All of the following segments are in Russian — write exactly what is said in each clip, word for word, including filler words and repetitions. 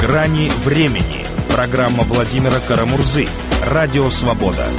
«Грани времени». Программа Владимира Карамурзы. Радио «Свобода».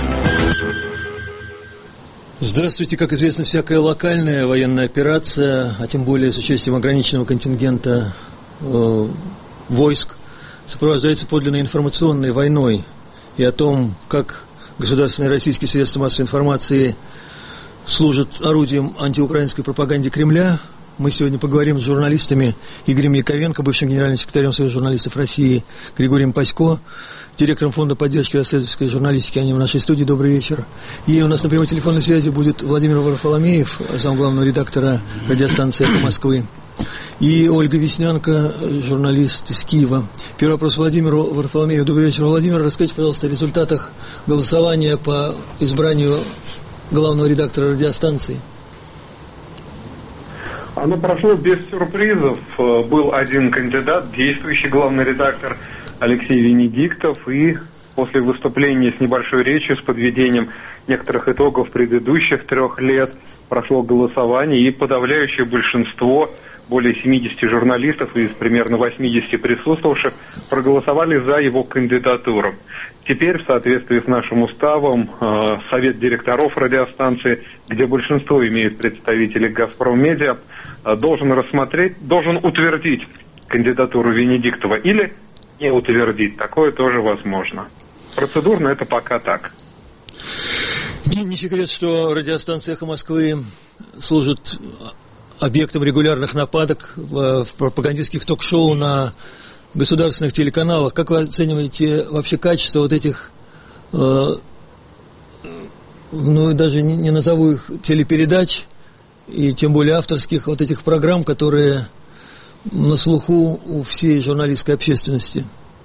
Здравствуйте. Как известно, всякая локальная военная операция, а тем более с участием ограниченного контингента э, войск, сопровождается подлинной информационной войной. И о том, как государственные российские средства массовой информации служат орудием антиукраинской пропаганды Кремля, мы сегодня поговорим с журналистами Игорем Яковенко, бывшим генеральным секретарем Союза журналистов России, Григорием Пасько, директором фонда поддержки расследовательской журналистики. Они в нашей студии. Добрый вечер. И у нас на прямой телефонной связи будет Владимир Варфоломеев, замглавного редактора радиостанции «Эхо Москвы», и Ольга Веснянко, журналист из Киева. Первый вопрос Владимиру Варфоломееву. Добрый вечер, Владимир. Расскажите, пожалуйста, о результатах голосования по избранию главного редактора радиостанции. Оно прошло без сюрпризов. Был один кандидат, действующий главный редактор Алексей Венедиктов, и после выступления с небольшой речью, с подведением некоторых итогов предыдущих трех лет, прошло голосование, и подавляющее большинство, более семидесяти журналистов из примерно восьмидесяти присутствовавших, проголосовали за его кандидатуру. Теперь, в соответствии с нашим уставом, Совет директоров радиостанции, где большинство имеют представители «Газпром-Медиа», должен рассмотреть, должен утвердить кандидатуру Венедиктова или не утвердить. Такое тоже возможно. Процедурно это пока так. Не, не секрет, что радиостанция «Эхо Москвы» служит объектом регулярных нападок в, в пропагандистских ток-шоу на государственных телеканалах. Как вы оцениваете вообще качество вот этих, э, ну, даже не, не назову их, телепередач, и тем более авторских вот этих программ, которые на слуху у всей журналистской общественности?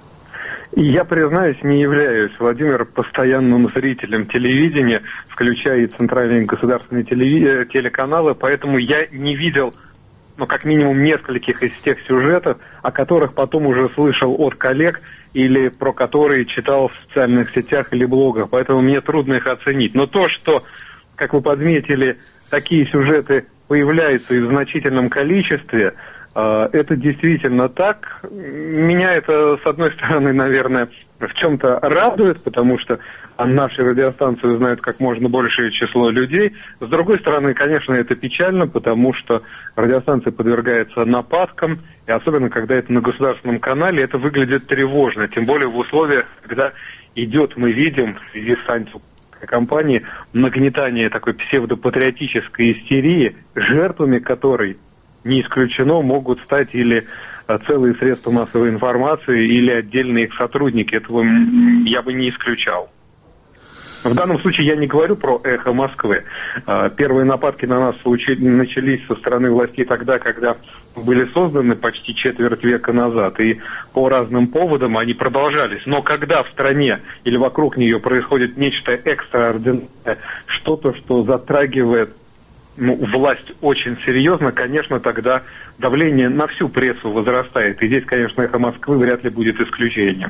Я, признаюсь, не являюсь, Владимир, постоянным зрителем телевидения, включая и центральные государственные телеви... телеканалы, поэтому я не видел, ну, как минимум, нескольких из тех сюжетов, о которых потом уже слышал от коллег или про которые читал в социальных сетях или блогах, поэтому мне трудно их оценить. Но то, что, как вы подметили, такие сюжеты появляются и в значительном количестве, это действительно так. Меня это, с одной стороны, наверное, в чем-то радует, потому что нашу радиостанцию знают как можно большее число людей. С другой стороны, конечно, это печально, потому что радиостанция подвергается нападкам, и особенно, когда это на государственном канале, это выглядит тревожно. Тем более в условиях, когда идет, мы видим, в связи с антиукраинской кампанией, нагнетание такой псевдопатриотической истерии, жертвами которой, не исключено, могут стать или целые средства массовой информации, или отдельные их сотрудники. Этого я бы не исключал. В данном случае я не говорю про «Эхо Москвы». Первые нападки на нас начались со стороны властей тогда, когда были созданы почти четверть века назад, и по разным поводам они продолжались. Но когда в стране или вокруг нее происходит нечто экстраординарное, что-то, что затрагивает ну, власть очень серьезно, конечно, тогда давление на всю прессу возрастает. И здесь, конечно, «Эхо Москвы» вряд ли будет исключением.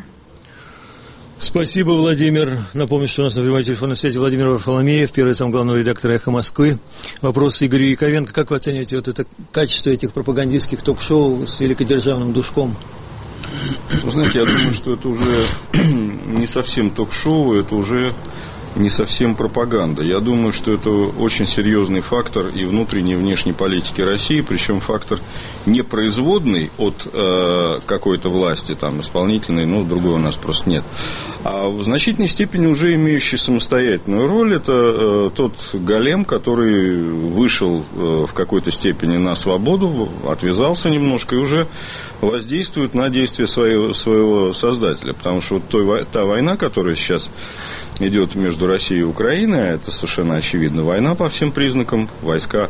Спасибо, Владимир. Напомню, что у нас на прямой телефонной связи Владимир Варфоломеев, первый замглавного редактора «Эхо Москвы». Вопрос Игорю Яковенко. Как вы оцениваете вот это качество этих пропагандистских ток-шоу с великодержавным душком? Вы знаете, я думаю, что это уже не совсем ток-шоу, это уже не совсем пропаганда. Я думаю, что это очень серьезный фактор и внутренней, и внешней политики России, причем фактор не производный от э, какой-то власти, там, исполнительной, ну, другой у нас просто нет, а в значительной степени уже имеющий самостоятельную роль. Это э, тот голем, который вышел э, в какой-то степени на свободу, отвязался немножко и уже воздействует на действия своего, своего создателя. Потому что вот той, та война, которая сейчас идет между Россией и Украиной, это совершенно очевидно война по всем признакам, войска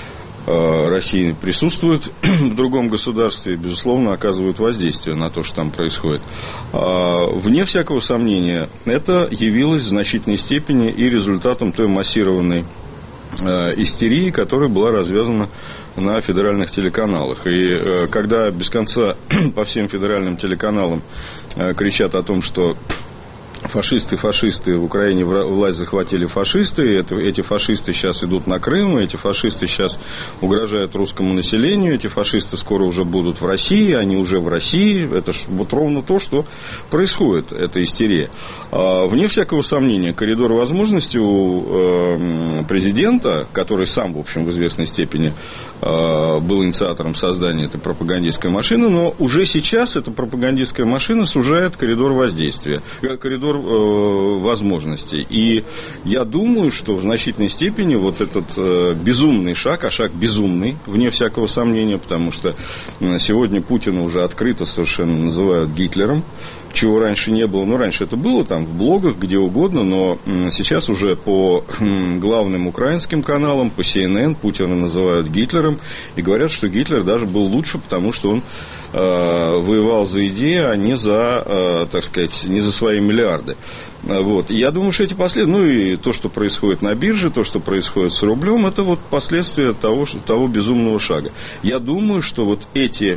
э, России присутствуют в другом государстве и, безусловно, оказывают воздействие на то, что там происходит. А, вне всякого сомнения, это явилось в значительной степени и результатом той массированной э, истерии, которая была развязана на федеральных телеканалах. И э, когда без конца по всем федеральным телеканалам э, кричат о том, что фашисты, фашисты, в Украине власть захватили фашисты, это, эти фашисты сейчас идут на Крым, эти фашисты сейчас угрожают русскому населению, эти фашисты скоро уже будут в России, они уже в России, это ж вот ровно то, что происходит, эта истерия. А, вне всякого сомнения, коридор возможностей у э, президента, который сам, в общем, в известной степени э, был инициатором создания этой пропагандистской машины, но уже сейчас эта пропагандистская машина сужает коридор воздействия, коридор возможностей. И я думаю, что в значительной степени вот этот э, безумный шаг, а шаг безумный, вне всякого сомнения, потому что сегодня Путина уже открыто совершенно называют Гитлером, чего раньше не было. Ну, раньше это было там в блогах, где угодно, но сейчас уже по главным украинским каналам, по си эн эн Путина называют Гитлером и говорят, что Гитлер даже был лучше, потому что он э, воевал за идеи, а не за, э, так сказать, не за свои миллиарды. Вот. И я думаю, что эти последствия, ну и то, что происходит на бирже, то, что происходит с рублем, это вот последствия того, того безумного шага. Я думаю, что вот эти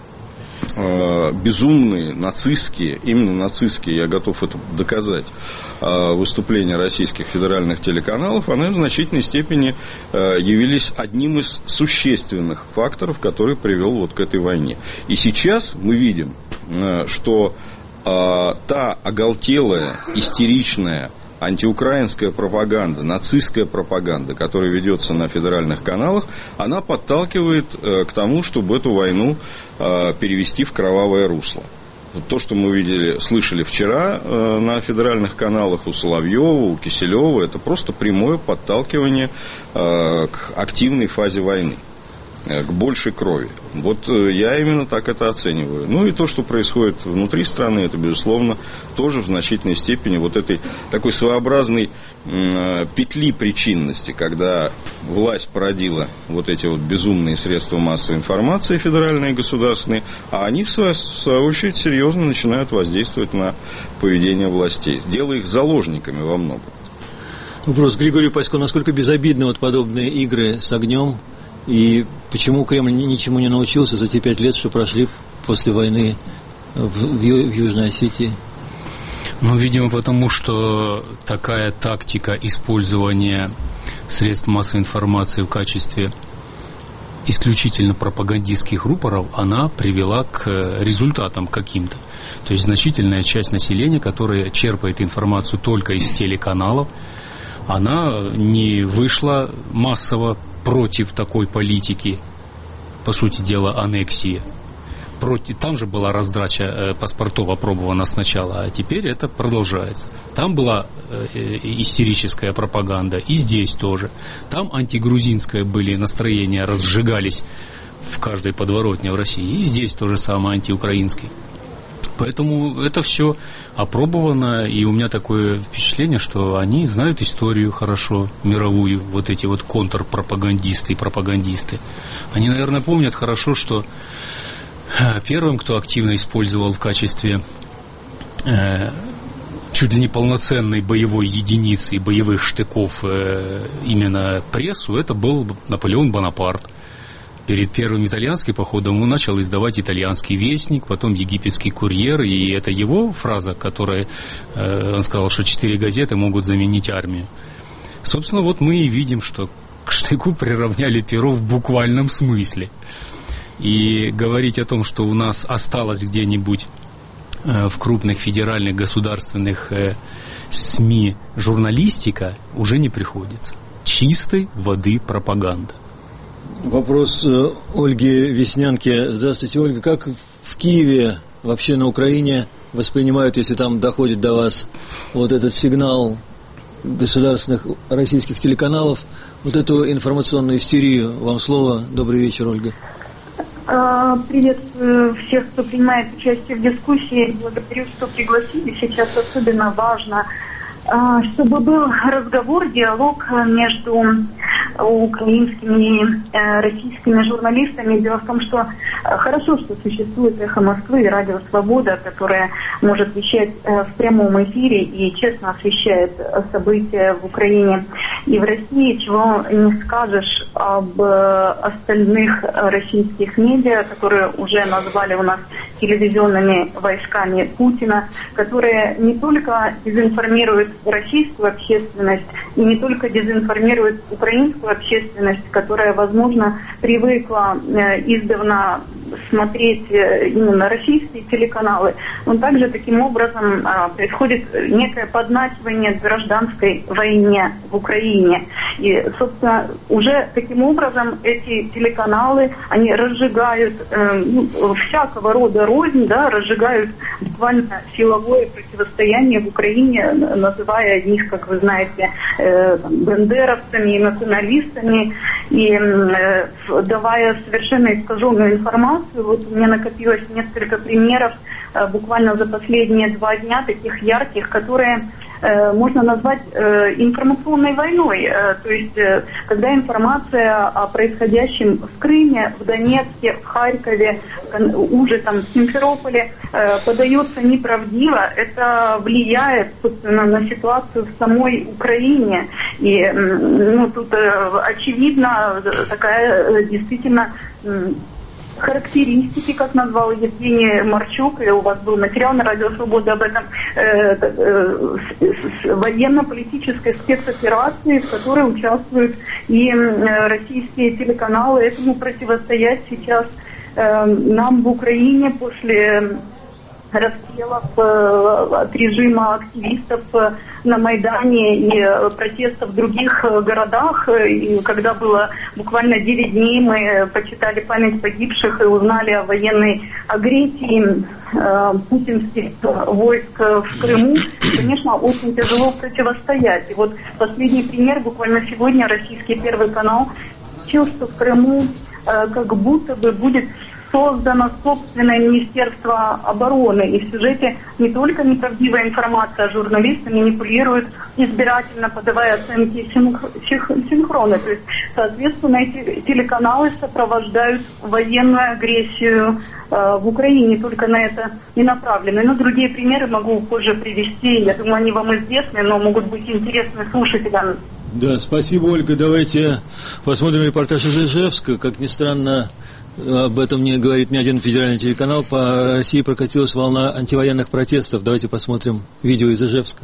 безумные, нацистские, именно нацистские, я готов это доказать, выступления российских федеральных телеканалов, они в значительной степени явились одним из существенных факторов, который привел вот к этой войне. И сейчас мы видим, что та оголтелая, истеричная, антиукраинская пропаганда, нацистская пропаганда, которая ведется на федеральных каналах, она подталкивает э, к тому, чтобы эту войну э, перевести в кровавое русло. То, что мы видели, слышали вчера э, на федеральных каналах у Соловьева, у Киселева, это просто прямое подталкивание э, к активной фазе войны, к большей крови. Вот я именно так это оцениваю. Ну и то, что происходит внутри страны, это, безусловно, тоже в значительной степени вот этой такой своеобразной э, петли причинности, когда власть породила вот эти вот безумные средства массовой информации, федеральные и государственные, а они, в свою, в свою очередь, серьезно начинают воздействовать на поведение властей, делая их заложниками во многом. Вопрос к Григорию Пасько. Насколько безобидны вот подобные игры с огнем? И почему Кремль ничему не научился за те пять лет, что прошли после войны в, в, в Южной Осетии? Ну, видимо, потому что такая тактика использования средств массовой информации в качестве исключительно пропагандистских рупоров, она привела к результатам каким-то. То есть значительная часть населения, которая черпает информацию только из телеканалов, она не вышла массово против такой политики, по сути дела, аннексии. Против, там же была раздача э, паспортов опробована сначала, а теперь это продолжается. Там была э, истерическая пропаганда, и здесь тоже. Там антигрузинское были настроения, разжигались в каждой подворотне в России, и здесь то же самое антиукраинское. Поэтому это все опробовано, и у меня такое впечатление, что они знают историю хорошо, мировую, вот эти вот контрпропагандисты и пропагандисты. Они, наверное, помнят хорошо, что первым, кто активно использовал в качестве э, чуть ли не полноценной боевой единицы и боевых штыков э, именно прессу, это был Наполеон Бонапарт. Перед первым итальянским походом он начал издавать итальянский вестник, потом египетский курьер, и это его фраза, которая, э, он сказал, что четыре газеты могут заменить армию. Собственно, вот мы и видим, что к штыку приравняли перо в буквальном смысле. И говорить о том, что у нас осталось где-нибудь э, в крупных федеральных государственных э, СМИ журналистика, уже не приходится. Чистой воды пропаганда. Вопрос Ольги Веснянки. Здравствуйте, Ольга. Как в Киеве, вообще на Украине, воспринимают, если там доходит до вас вот этот сигнал государственных российских телеканалов, вот эту информационную истерию? Вам слово. Добрый вечер, Ольга. Приветствую всех, кто принимает участие в дискуссии. Благодарю, что пригласили. Сейчас особенно важно, чтобы был разговор, диалог между украинскими, российскими журналистами. Дело в том, что хорошо, что существует «Эхо Москвы» и «Радио Свобода», которое может вещать в прямом эфире и честно освещает события в Украине и в России, чего не скажешь об остальных российских медиа, которые уже назвали у нас телевизионными войсками Путина, которые не только дезинформируют российскую общественность и не только дезинформируют украинскую общественность, которая, возможно, привыкла э, издавна смотреть э, именно российские телеканалы, но также таким образом э, происходит некое подначивание гражданской войне в Украине. И, собственно, уже таким образом эти телеканалы, они разжигают э, ну, всякого рода рознь, да, разжигают буквально силовое противостояние в Украине, называя их, как вы знаете, э, там, бандеровцами и националистами, и э, давая совершенно искаженную информацию. Вот у меня накопилось несколько примеров э, буквально за последние два дня, таких ярких, которые э, можно назвать э, информационной войной. Э, то есть, э, когда информация о происходящем в Крыме, в Донецке, в Харькове, уже там в Симферополе э, подается неправдиво, это влияет, собственно, на ситуацию в самой Украине. И ну, тут э, очевидно такая э, действительно э, характеристики, как назвал Евгений Марчук, и у вас был материал на Радио Свобода об этом, э, э, с, с военно-политической спецоперации, в которой участвуют и э, российские телеканалы. Этому противостоять сейчас э, нам в Украине после расстрелов э, от режима активистов э, на Майдане и э, протестов в других э, городах. И когда было буквально девять дней, мы почитали память погибших и узнали о военной агрессии э, путинских войск в Крыму. Конечно, очень тяжело противостоять. И вот последний пример, буквально сегодня российский Первый канал сообщил, что в Крыму э, как будто бы будет создано собственное Министерство обороны. И в сюжете не только неправдивая информация, а журналисты манипулируют избирательно, подавая оценки синхронно. То есть, соответственно, эти телеканалы сопровождают военную агрессию э, в Украине, только на это и направлены. Но другие примеры могу позже привести. Я думаю, они вам известны, но могут быть интересны слушателям. Да, спасибо, Ольга. Давайте посмотрим репортаж из Ижевска. Как ни странно, об этом не говорит ни один федеральный телеканал. По России прокатилась волна антивоенных протестов. Давайте посмотрим видео из Ижевска.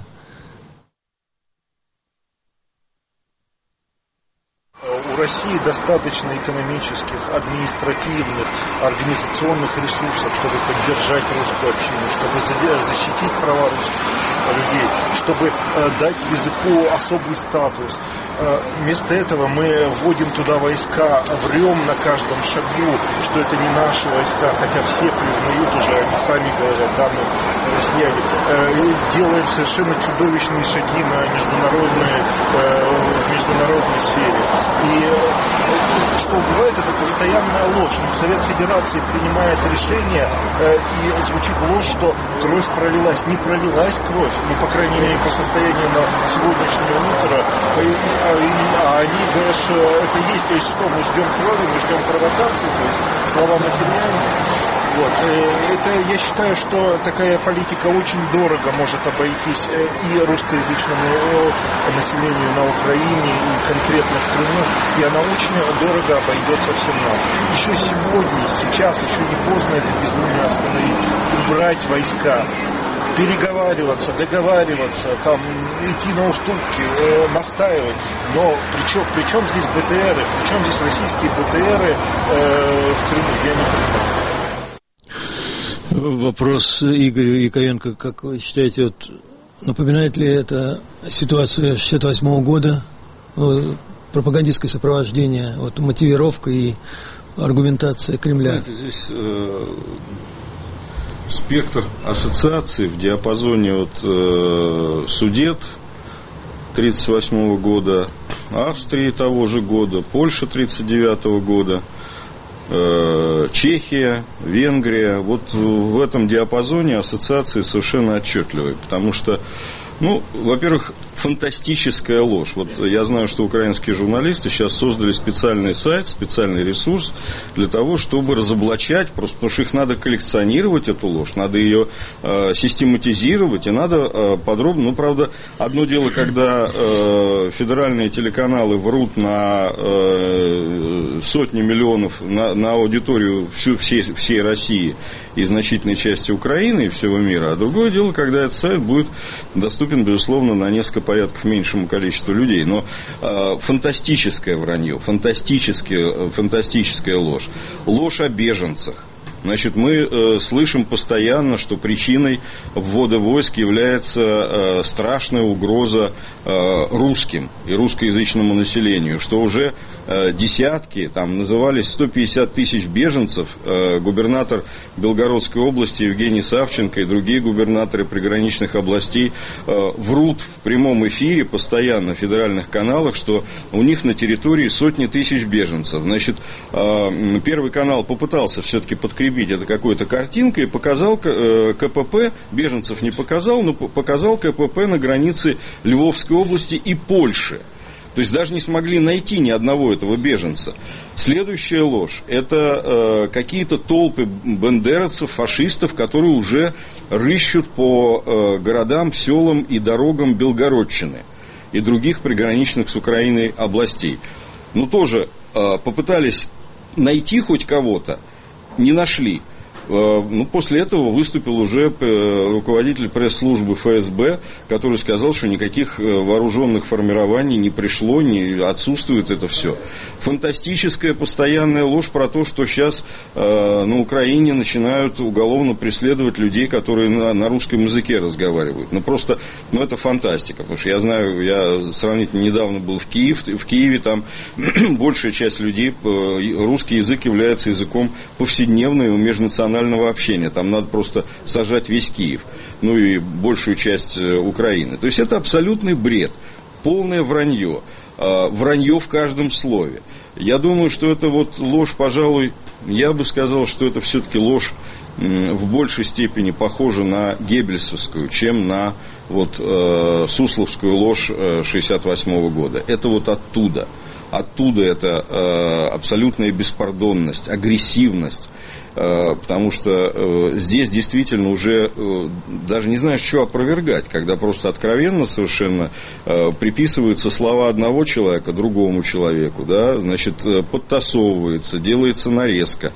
У России достаточно экономических, административных, организационных ресурсов, чтобы поддержать русскую общину, чтобы защитить права русских людей, чтобы дать языку особый статус. Вместо этого мы вводим туда войска, врем на каждом шагу, что это не наши войска, хотя все признают уже, они сами говорят, да, мы россияне, делаем совершенно чудовищные шаги на международной, в международной сфере. И что бывает, это постоянная ложь. Но Совет Федерации принимает решение, и звучит ложь, что кровь пролилась. Не пролилась кровь, ну, по крайней мере, по состоянию на сегодняшнее утро. А они говорят, что это есть, то есть что, мы ждем крови, мы ждем провокации, то есть слова материальные. Вот. Это, я считаю, что такая политика очень дорого может обойтись и русскоязычному населению на Украине, и конкретно в Крыму, и она очень дорого обойдется всем нам. Еще сегодня, сейчас, еще не поздно это безумие остановить, убрать войска, переговариваться, договариваться, там, идти на уступки, э, настаивать. Но при чем, при чем здесь БТРы? При чем здесь российские БТРы э, в Крыму? Я не понимаю. Вопрос Игорю Яковенко. Как вы считаете, вот, напоминает ли это ситуацию шестьдесят восьмого года, вот, пропагандистское сопровождение, вот, мотивировка и аргументация Кремля? Знаете, здесь э, спектр ассоциаций в диапазоне от э, Судет тридцать восьмого года, Австрии того же года, Польша тридцать девятого года, э, Чехия, Венгрия. Вот в этом диапазоне ассоциации совершенно отчетливые, потому что Ну, во-первых, фантастическая ложь. Вот я знаю, что украинские журналисты сейчас создали специальный сайт, специальный ресурс для того, чтобы разоблачать, просто потому что их надо коллекционировать, эту ложь, надо ее э, систематизировать, и надо э, подробно, ну, правда, одно дело, когда э, федеральные телеканалы врут на э, сотни миллионов, на, на аудиторию всю, всей, всей России и значительной части Украины и всего мира, а другое дело, когда этот сайт будет доступен, безусловно, на несколько порядков меньшему количеству людей. Но э, фантастическое вранье, фантастическая, фантастическая ложь. Ложь о беженцах. Значит, мы э, слышим постоянно, что причиной ввода войск является э, страшная угроза э, русским и русскоязычному населению, что уже э, десятки, там назывались сто пятьдесят тысяч беженцев, э, губернатор Белгородской области Евгений Савченко и другие губернаторы приграничных областей э, врут в прямом эфире постоянно в федеральных каналах, что у них на территории сотни тысяч беженцев. Значит, э, Первый канал попытался все-таки подкрепить это какой-то картинкой и показал КПП, беженцев не показал, но показал КПП на границе Львовской области и Польши. То есть даже не смогли найти ни одного этого беженца. Следующая ложь – это э, какие-то толпы бандеровцев, фашистов, которые уже рыщут по э, городам, селам и дорогам Белгородчины и других приграничных с Украиной областей. Ну, тоже э, попытались найти хоть кого-то, не нашли. Ну, после этого выступил уже руководитель пресс-службы эф эс бэ, который сказал, что никаких вооруженных формирований не пришло, не отсутствует это все. Фантастическая постоянная ложь про то, что сейчас э, на Украине начинают уголовно преследовать людей, которые на, на русском языке разговаривают. Ну, просто, ну, это фантастика, потому что я знаю, я сравнительно недавно был в Киеве, в Киеве там большая часть людей, русский язык является языком повседневного межнационального общения. Там надо просто сажать весь Киев, ну и большую часть Украины. То есть это абсолютный бред, полное вранье, вранье в каждом слове. Я думаю, что это вот ложь, пожалуй, я бы сказал, что это все-таки ложь в большей степени похожа на геббельсовскую, чем на вот э, сусловскую ложь шестьдесят восьмого года. Это вот оттуда. Оттуда это э, абсолютная беспардонность, агрессивность. Потому что здесь действительно уже даже не знаешь, что опровергать, когда просто откровенно совершенно приписываются слова одного человека другому человеку, да, значит, подтасовывается, делается нарезка.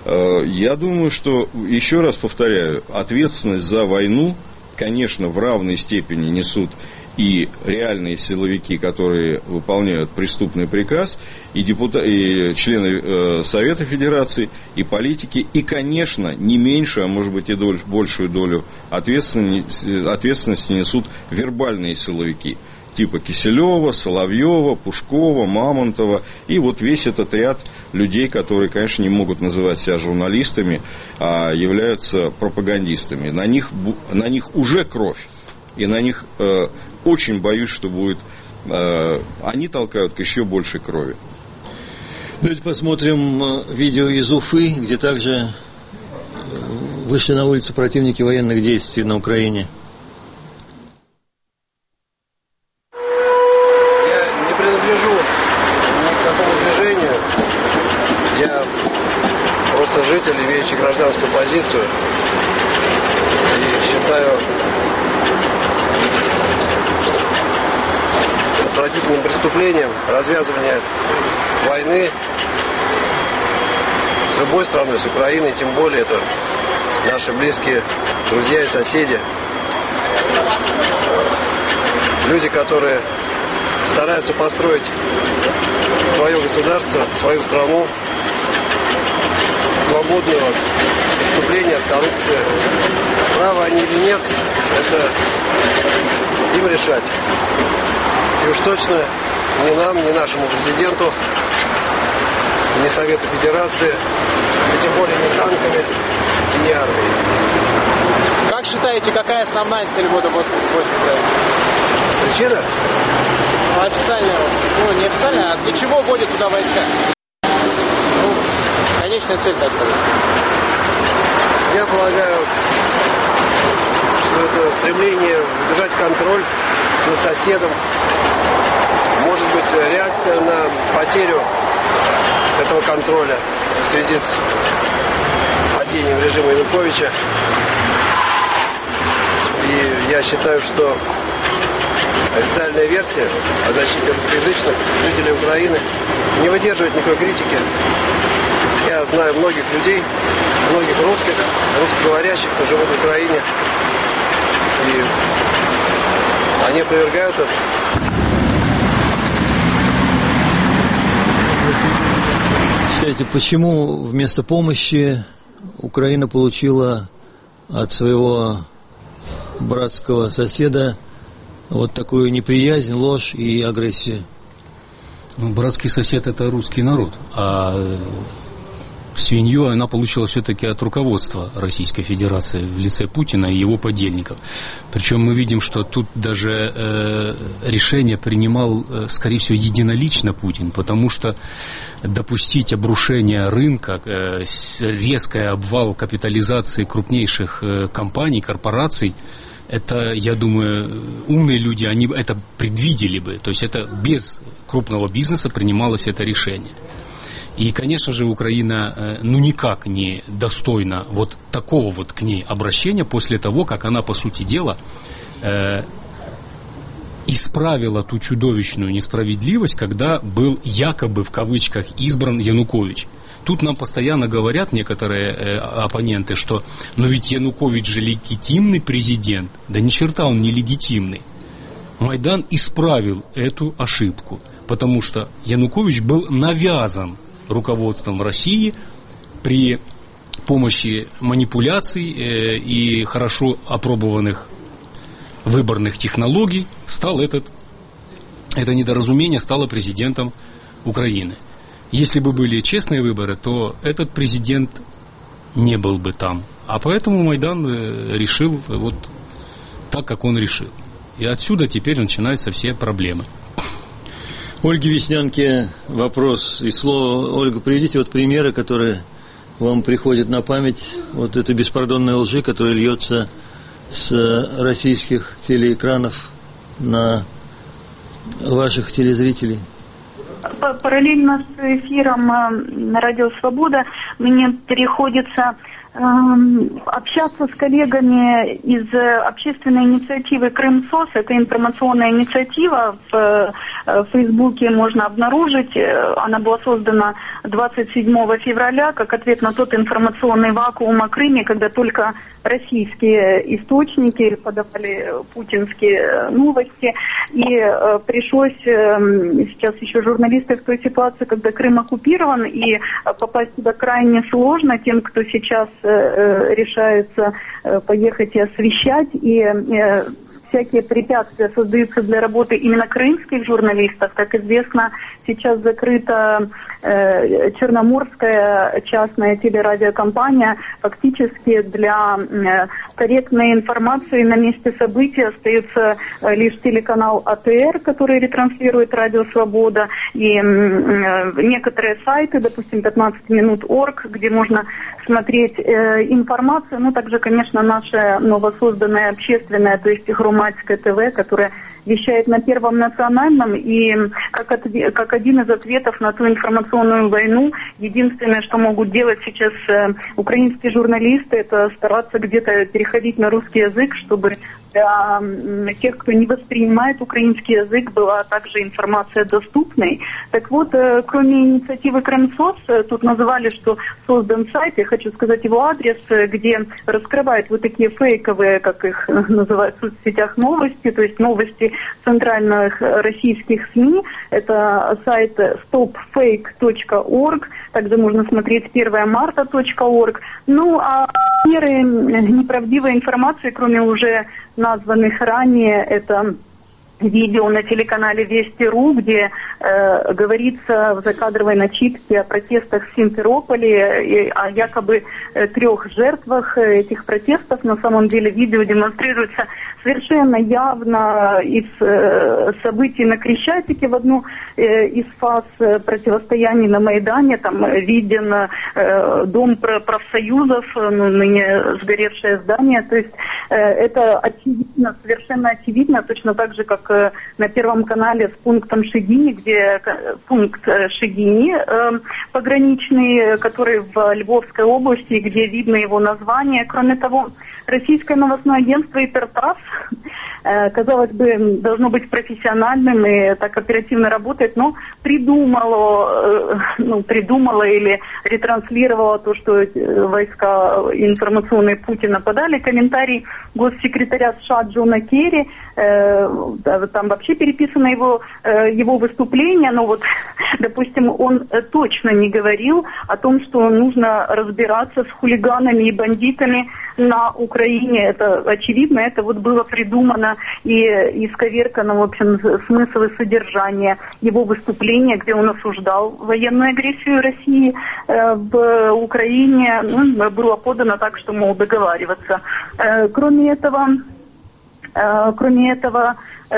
Я думаю, что, еще раз повторяю, ответственность за войну, конечно, в равной степени несут и реальные силовики, которые выполняют преступный приказ, и, депутаты, и члены э, Совета Федерации, и политики, и, конечно, не меньшую, а может быть и доль, большую долю ответственности, ответственности несут вербальные силовики, типа Киселева, Соловьева, Пушкова, Мамонтова, и вот весь этот ряд людей, которые, конечно, не могут называть себя журналистами, а являются пропагандистами. На них, на них уже кровь. И на них э, очень боюсь, что будет... Э, они толкают к еще большей крови. Давайте посмотрим видео из Уфы, где также вышли на улицу противники военных действий на Украине. Я не принадлежу ни к какому движению. Я просто житель, имеющий гражданскую позицию. И считаю... отвратительным преступлением развязывание войны с любой страной, с Украиной, тем более это наши близкие друзья и соседи. Люди, которые стараются построить свое государство, свою страну, свободную от преступления, от коррупции. Правы они или нет, это им решать. И уж точно ни нам, ни нашему президенту, ни Совету Федерации, и тем более не танками и не армией. Как считаете, какая основная цель ввода войск в Украину? Причина? Ну, официальная, ну не официальная, а для чего вводят туда войска? Ну, конечная цель, так сказать. Я полагаю, что это стремление удержать контроль над соседом, может быть, реакция на потерю этого контроля в связи с падением режима Януковича. И я считаю, что официальная версия о защите русскоязычных жителей Украины не выдерживает никакой критики. Я знаю многих людей, многих русских, русскоговорящих, кто живут в Украине, и они опровергают это. Считаете, почему вместо помощи Украина получила от своего братского соседа вот такую неприязнь, ложь и агрессию? Ну, братский сосед – это русский народ, а свинью она получила все-таки от руководства Российской Федерации в лице Путина и его подельников. Причем мы видим, что тут даже э, решение принимал, э, скорее всего, единолично Путин, потому что допустить обрушение рынка, э, резкий обвал капитализации крупнейших э, компаний, корпораций, это, я думаю, умные люди, они это предвидели бы. То есть это без крупного бизнеса принималось это решение. И, конечно же, Украина ну никак не достойна вот такого вот к ней обращения после того, как она, по сути дела, э, исправила ту чудовищную несправедливость, когда был якобы в кавычках избран Янукович. Тут нам постоянно говорят некоторые э, оппоненты, что ну ведь Янукович же легитимный президент. Да ни черта он не легитимный. Майдан исправил эту ошибку, потому что Янукович был навязан руководством России при помощи манипуляций э, и хорошо опробованных выборных технологий стал этот, это недоразумение стало президентом Украины. Если бы были честные выборы, то этот президент не был бы там. А поэтому Майдан решил вот так, как он решил. И отсюда теперь начинаются все проблемы. Ольге Веснянке вопрос и слово. Ольга, приведите вот примеры, которые вам приходят на память, вот этой беспардонной лжи, которая льется с российских телеэкранов на ваших телезрителей. Параллельно с эфиром на Радио Свобода мне приходится общаться с коллегами из общественной инициативы «Крымсос». Это информационная инициатива, в Фейсбуке можно обнаружить. Она была создана двадцать седьмого февраля как ответ на тот информационный вакуум о Крыме, когда только российские источники подавали путинские новости. И пришлось сейчас еще журналисты в той ситуации, когда Крым оккупирован, и попасть туда крайне сложно тем, кто сейчас решается поехать и освещать, и всякие препятствия создаются для работы именно крымских журналистов. Как известно, сейчас закрыта э, Черноморская частная телерадиокомпания. Фактически для э, корректной информации на месте событий остается э, лишь телеканал А Тэ Эр, который ретранслирует Радио Свобода, и э, некоторые сайты, допустим, пятнадцать минут точка орг, где можно смотреть э, информацию, ну, также, конечно, наша новосозданная общественная, то есть Громадское ТВ, которая вещает на Первом национальном, и как, от, как один из ответов на ту информационную войну, единственное, что могут делать сейчас э, украинские журналисты, это стараться где-то переходить на русский язык, чтобы для тех, кто не воспринимает украинский язык, была также информация доступной. Так вот, э, кроме инициативы Крымсос, э, тут называли, что создан сайт, я хочу сказать его адрес, э, где раскрывают вот такие фейковые, как их называют в соцсетях, новости, то есть новости центральных российских СМИ. Это сайт стоп фейк точка орг, также можно смотреть первое марта точка орг. Ну, а меры неправдивой информации, кроме уже названных ранее, это видео на телеканале Вести.ру, где э, говорится в закадровой начитке о протестах в Симферополе, и о якобы э, трех жертвах этих протестов. На самом деле видео демонстрируется совершенно явно из э, событий на Крещатике в одну э, из фаз э, противостояний на Майдане. Там виден э, дом профсоюзов, ну, ныне сгоревшее здание. То есть Это очевидно, совершенно очевидно, точно так же, как на Первом канале с пунктом Шегини, где пункт Шегини пограничный, который в Львовской области, где видно его название. Кроме того, российское новостное агентство «Ипертас», казалось бы, должно быть профессиональным и так оперативно работает, но придумало, ну, придумало или ретранслировало то, что войска информационные Путина подали. Комментарий госсекретаря США Джона Керри, там вообще переписано его, его выступление, но вот, допустим, он точно не говорил о том, что нужно разбираться с хулиганами и бандитами на Украине. Это очевидно, это вот было придумано и исковеркано, в общем, смысл и содержание его выступления, где он осуждал военную агрессию России в Украине. Ну, было подано так, что, мол, договариваться. Кроме этого, кроме этого,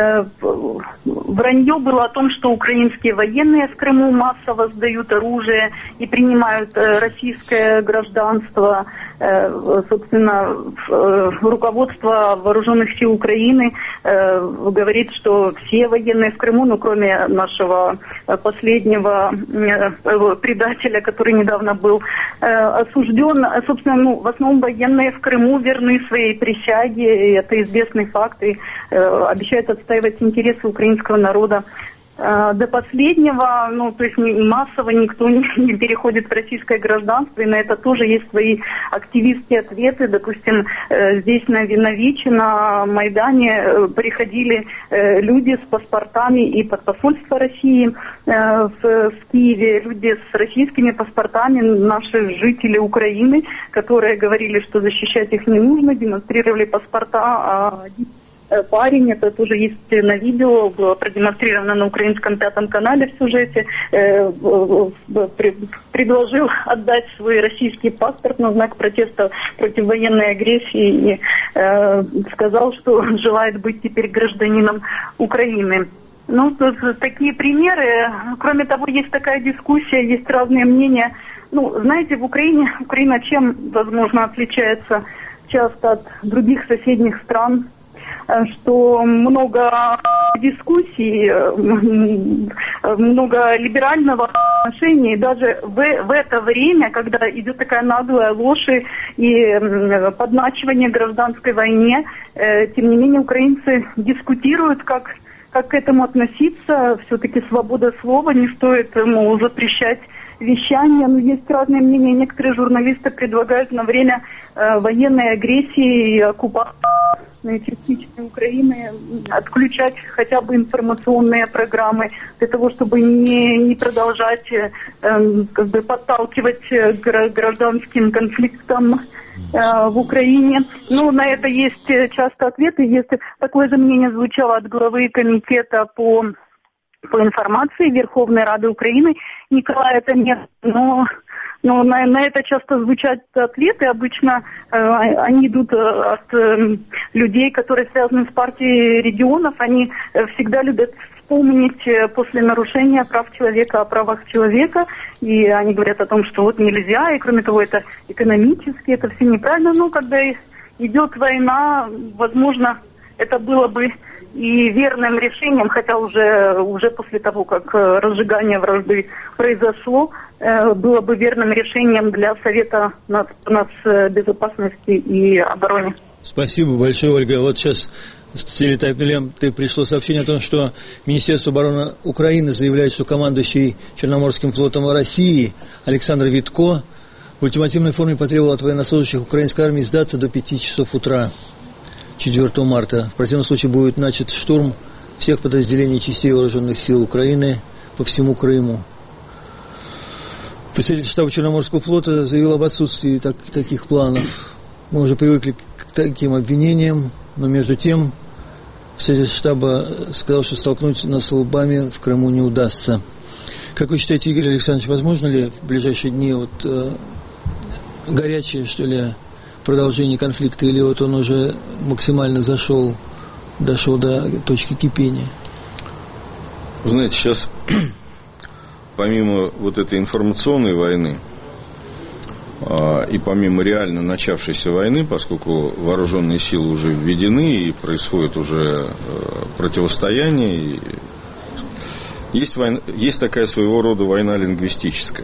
вранье было о том, что украинские военные в Крыму массово сдают оружие и принимают российское гражданство. Собственно, руководство Вооруженных сил Украины говорит, что все военные в Крыму, ну, кроме нашего последнего предателя, который недавно был осужден, собственно, ну, в основном военные в Крыму верны своей присяге, и это известный факт, и обещают отстаивать интересы украинского народа до последнего, ну, то есть массово никто не, не переходит в российское гражданство, и на это тоже есть свои активистские ответы. Допустим, здесь на Виновиче, на Майдане приходили люди с паспортами и под посольство России в, в Киеве, люди с российскими паспортами, наши жители Украины, которые говорили, что защищать их не нужно, демонстрировали паспорта, а парень, это тоже есть на видео, было продемонстрировано на украинском пятом канале в сюжете, э, при, предложил отдать свой российский паспорт на знак протеста против военной агрессии и э, сказал, что желает быть теперь гражданином Украины. Ну, такие примеры. Кроме того, есть такая дискуссия, есть разные мнения. Ну, знаете, в Украине, Украина чем, возможно, отличается часто от других соседних стран, что много дискуссий, много либерального отношения, и даже в, в это время, когда идет такая наглая ложь и подначивание гражданской войне, тем не менее украинцы дискутируют, как, как к этому относиться. Все-таки свобода слова, не стоит, мол, запрещать вещание, но есть разные мнения. Некоторые журналисты предлагают на время э, военной агрессии и оккупации частичной Украины отключать хотя бы информационные программы для того, чтобы не, не продолжать э, как бы подталкивать к гражданским конфликтам э, в Украине. Ну, на это есть часто ответы. Если такое же мнение звучало от главы комитета по по информации Верховной Рады Украины Николая Танева, но, но на, на это часто звучат ответы. Обычно э, они идут от э, людей, которые связаны с партией регионов. Они э, всегда любят вспомнить э, после нарушения прав человека о правах человека. И они говорят о том, что вот нельзя, и кроме того, это экономически, это все неправильно. Но когда идет война, возможно, это было бы и верным решением, хотя уже, уже после того, как разжигание вражды произошло, было бы верным решением для Совета нацбезопасности и обороны. Спасибо большое, Ольга. Вот сейчас с телетайп-нулем пришло сообщение о том, что Министерство обороны Украины заявляет, что командующий Черноморским флотом России Александр Витко в ультимативной форме потребовал от военнослужащих украинской армии сдаться до пяти часов утра четвёртого марта. В противном случае будет начат штурм всех подразделений частей вооруженных сил Украины по всему Крыму. Представитель штаба Черноморского флота заявил об отсутствии так, таких планов. Мы уже привыкли к таким обвинениям, но между тем представитель штаба сказал, что столкнуть нас лбами в Крыму не удастся. Как вы считаете, Игорь Александрович, возможно ли в ближайшие дни вот, э, горячее, что ли, продолжение конфликта, или вот он уже максимально зашел, дошел до точки кипения? Вы знаете, сейчас помимо вот этой информационной войны, И помимо реально начавшейся войны, поскольку вооруженные силы уже введены и происходит уже противостояние, есть, война, есть такая своего рода война лингвистическая.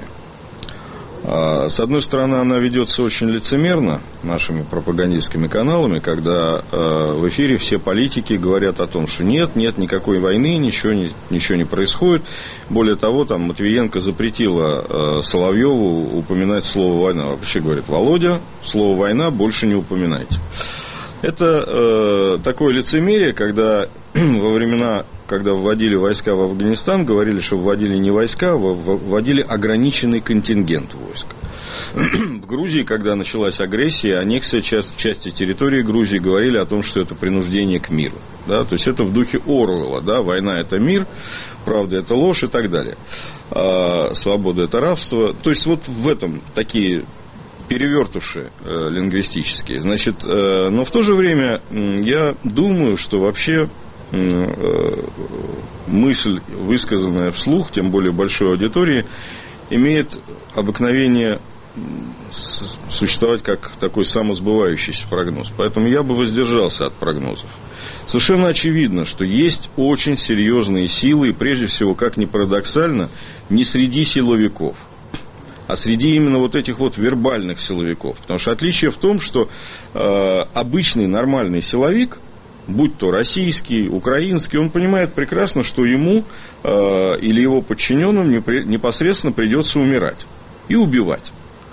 С одной стороны, она ведется очень лицемерно нашими пропагандистскими каналами, когда в эфире все политики говорят о том, что нет, нет никакой войны, ничего не, ничего не происходит. Более того, там Матвиенко запретила Соловьеву упоминать слово «война». Вообще говорит: Володя, слово «война» больше не упоминайте. Это э, такое лицемерие, когда во времена, когда вводили войска в Афганистан, говорили, что вводили не войска, а вводили ограниченный контингент войск. В Грузии, когда началась агрессия, аннексия части, части территории Грузии, говорили о том, что это принуждение к миру. Да? То есть это в духе Оруэлла. Да? Война – это мир, правда – это ложь и так далее. А, свобода – это рабство. То есть вот в этом такие перевертыши э, лингвистические. Значит, э, но в то же время э, я думаю, что вообще э, мысль, высказанная вслух, тем более большой аудитории, имеет обыкновение существовать как такой самосбывающийся прогноз. Поэтому я бы воздержался от прогнозов. Совершенно очевидно, что есть очень серьезные силы, и прежде всего, как ни парадоксально, не среди силовиков, а среди именно вот этих вот вербальных силовиков. Потому что отличие в том, что э, обычный нормальный силовик, будь то российский, украинский, он понимает прекрасно, что ему э, или его подчиненным непосредственно придется умирать и убивать.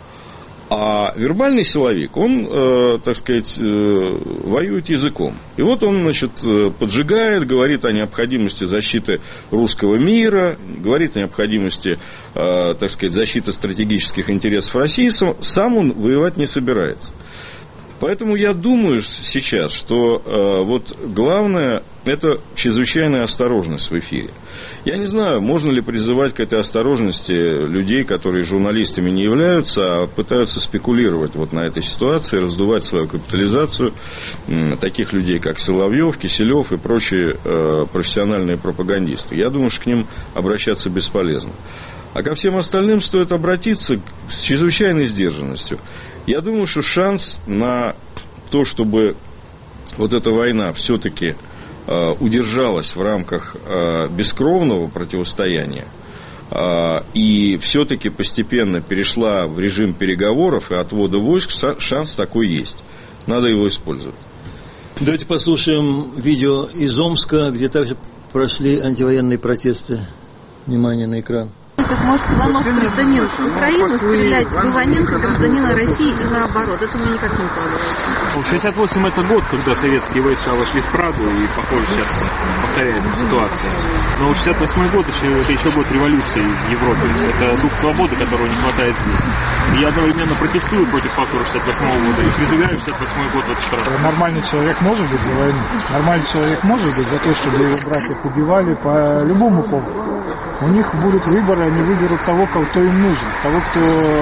А вербальный силовик, он, э, так сказать, э, воюет языком. И вот он, значит, поджигает, говорит о необходимости защиты русского мира, говорит о необходимости, э, так сказать, защиты стратегических интересов России. Сам он воевать не собирается. Поэтому я думаю сейчас, что э, вот главное – это чрезвычайная осторожность в эфире. Я не знаю, можно ли призывать к этой осторожности людей, которые журналистами не являются, а пытаются спекулировать вот на этой ситуации, раздувать свою капитализацию, э, таких людей, как Соловьев, Киселев и прочие э, профессиональные пропагандисты. Я думаю, что к ним обращаться бесполезно. А ко всем остальным стоит обратиться с чрезвычайной сдержанностью. Я думаю, что шанс на то, чтобы вот эта война все-таки э, удержалась в рамках э, бескровного противостояния э, и все-таки постепенно перешла в режим переговоров и отвода войск, шанс такой есть. Надо его использовать. Давайте послушаем видео из Омска, где также прошли антивоенные протесты. Внимание на экран. Как может Иванов, гражданин Украины, стрелять в Иваненко, гражданина России, и наоборот? Это мне никак не укладывается. шестьдесят восемь это год, когда советские войска вошли в Прагу, и, похоже, сейчас повторяется ситуация. Но шестьдесят восьмой год, еще, это еще год революции в Европе. Это дух свободы, которого не хватает здесь. И я одновременно протестую против фактора шестьдесят восьмого года и призываю шестьдесят восьмой год в эту страну. Нормальный человек может быть за войну? Нормальный человек может быть за то, чтобы его братьев убивали по любому поводу? У них будут выборы, они выберут того, кто им нужен, того, кто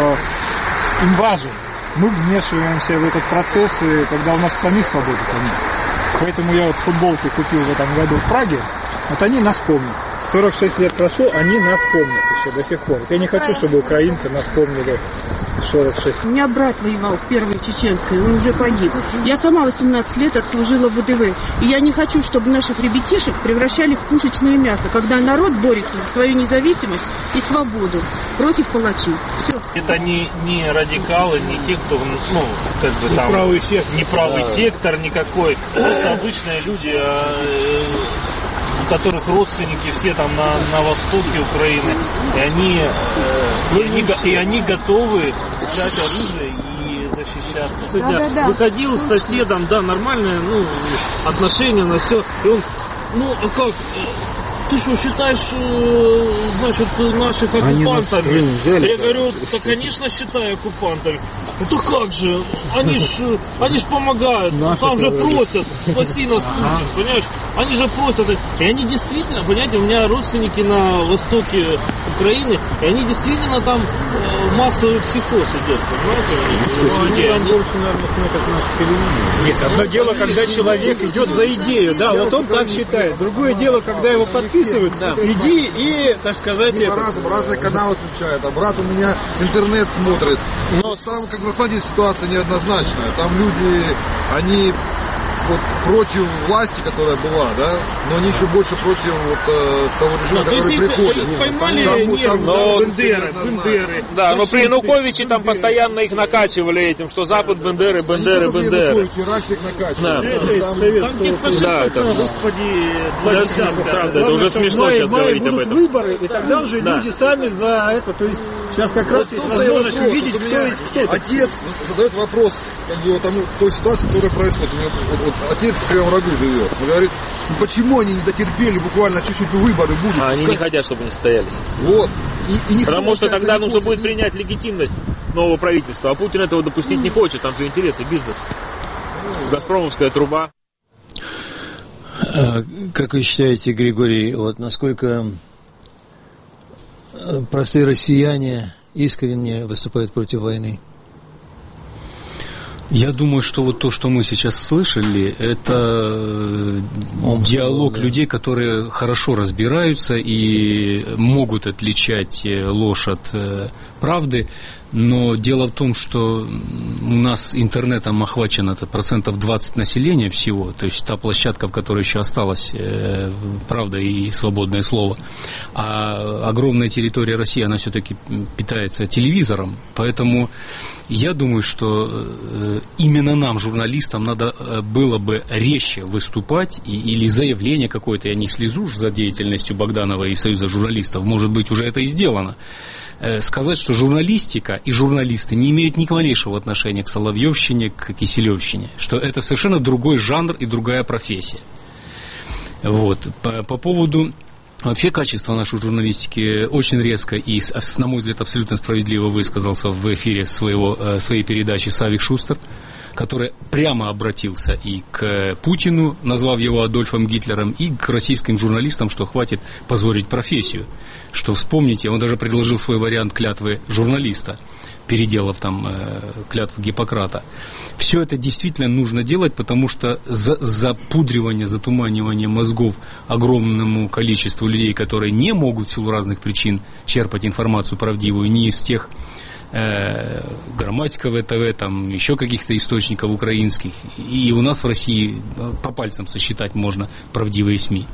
им важен. Мы вмешиваемся в этот процесс, когда у нас самих свободы-то нет. Поэтому я вот футболки купил в этом году в Праге, вот они нас помнят. сорок шесть лет прошло, они нас помнят еще до сих пор. Вот я не хочу, чтобы украинцы нас помнили сорок шесть. У меня брат воевал в Первой Чеченской, он уже погиб. Я сама восемнадцать лет отслужила в ВДВ. И я не хочу, чтобы наших ребятишек превращали в пушечное мясо, когда народ борется за свою независимость и свободу против палачей. Все. Это не, не радикалы, не те, кто, ну, как бы там... Неправый сектор. Неправый да. сектор никакой. Просто обычные люди... у которых родственники все там на, на востоке Украины, и они, э, и, они, и они готовы взять оружие и защищаться. Да, да, да. Выходил с соседом, да, нормальное, ну, отношения на все, и он, ну, а как, ты что, считаешь, значит, наших оккупантами? Я говорю, да, конечно, считаю оккупантами. Ну то как же, они ж, они ж помогают, наши там же просят, спаси нас, Путин, понимаешь? Они же просят, и они действительно, понимаете, у меня родственники на востоке Украины, и они действительно там э, массовый психоз идет, понимаете? Ну, они там больше, наверное, смотрят наши телевидения. Нет, одно дело, когда человек идет за идею, да, вот он так считает. Другое дело, когда его подписывают. записывают, Да. иди и, так сказать, это... По-разному, разные каналы включают, а брат у меня интернет смотрит. Но... Там, как на самом деле, ситуация неоднозначная. Там люди, они вот против власти, которая была, да, но они еще больше против вот, э, того режима, да, который приходит. Поймали там, нервы, там, но там, Бендеры, Бендеры. Да, но при Януковиче там постоянно их накачивали этим, что Запад Бендеры, Бендеры, Бендеры. Раньше их накачивали. Да, там где фашисты, да, это, господи, два десятка. Правда, это уже смешно сейчас говорить об этом. Выборы, и тогда уже да. люди сами за это, то есть сейчас как раз есть возможность увидеть, кто есть кто. Отец задает вопрос, как бы, тому, той ситуации, которая происходит. У меня, вот, вот, отец в Кривом Рогу живет. Он говорит, ну почему они не дотерпели, буквально чуть-чуть выборы будут? А они как... не хотят, чтобы они состоялись. Вот. И, и Потому что тогда нужно хочет... будет принять легитимность нового правительства. А Путин этого допустить не хочет, там же интересы, бизнес. Газпромовская труба. Как вы считаете, Григорий, вот насколько простые россияне искренне выступают против войны? Я думаю, что вот то, что мы сейчас слышали, это Он диалог да. людей, которые хорошо разбираются и могут отличать ложь от правды. Но дело в том, что у нас интернетом охвачено процентов двадцать населения всего, то есть та площадка, в которой еще осталась э, правда и свободное слово. А огромная территория России, она все-таки питается телевизором, поэтому я думаю, что э, именно нам, журналистам, надо было бы резче выступать и, или заявление какое-то, я не слежу за деятельностью Богданова и Союза журналистов, может быть, уже это и сделано. Сказать, что журналистика и журналисты не имеют ни малейшего отношения к Соловьевщине, к Киселевщине, что это совершенно другой жанр и другая профессия. Вот. По, по поводу вообще качества нашей журналистики очень резко и, на мой взгляд, абсолютно справедливо высказался в эфире своего, своей передачи Савик Шустер, который прямо обратился и к Путину, назвав его Адольфом Гитлером, и к российским журналистам, что хватит позорить профессию. Что вспомните, он даже предложил свой вариант клятвы журналиста, переделав там э, клятву Гиппократа. Все это действительно нужно делать, потому что за, запудривание, затуманивание мозгов огромному количеству людей, которые не могут в силу разных причин черпать информацию правдивую ни из тех э, грамматика ВТВ, там еще каких-то источников украинских. И у нас в России по пальцам сосчитать можно правдивые СМИ.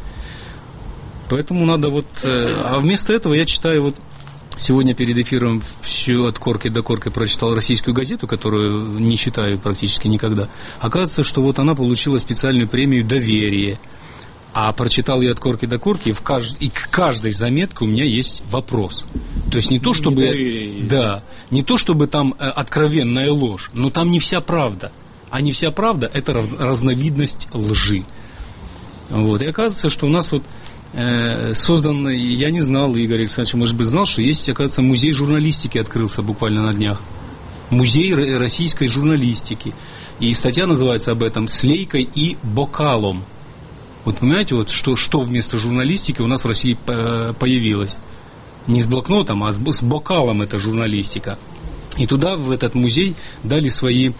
Поэтому надо вот... Э, а вместо этого я читаю вот сегодня перед эфиром всю от корки до корки прочитал российскую газету, которую не читаю практически никогда. Оказывается, что вот она получила специальную премию «Доверие». А прочитал я от корки до корки, и, в кажд... и к каждой заметке у меня есть вопрос. То есть не то, чтобы... Да, не то, чтобы там э, откровенная ложь, но там не вся правда. А не вся правда – это разновидность лжи. Вот. И оказывается, что у нас вот э, создан, я не знал, Игорь Александрович, может быть, знал, что есть, оказывается, музей журналистики открылся буквально на днях. Музей российской журналистики. И статья называется об этом «Слейкой и бокалом». Вот понимаете, вот что, что вместо журналистики у нас в России появилось? Не с блокнотом, а с, с бокалом это журналистика. И туда, в этот музей, дали свои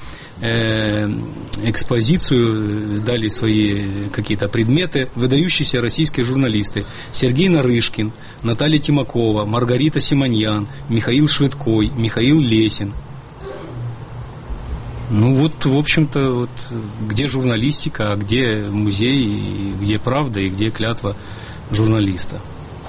э, экспозицию, дали свои какие-то предметы выдающиеся российские журналисты. Сергей Нарышкин, Наталья Тимакова, Маргарита Симоньян, Михаил Швидкой, Михаил Лесин. Ну вот, в общем-то, вот, где журналистика, а где музей, где правда и где клятва журналиста.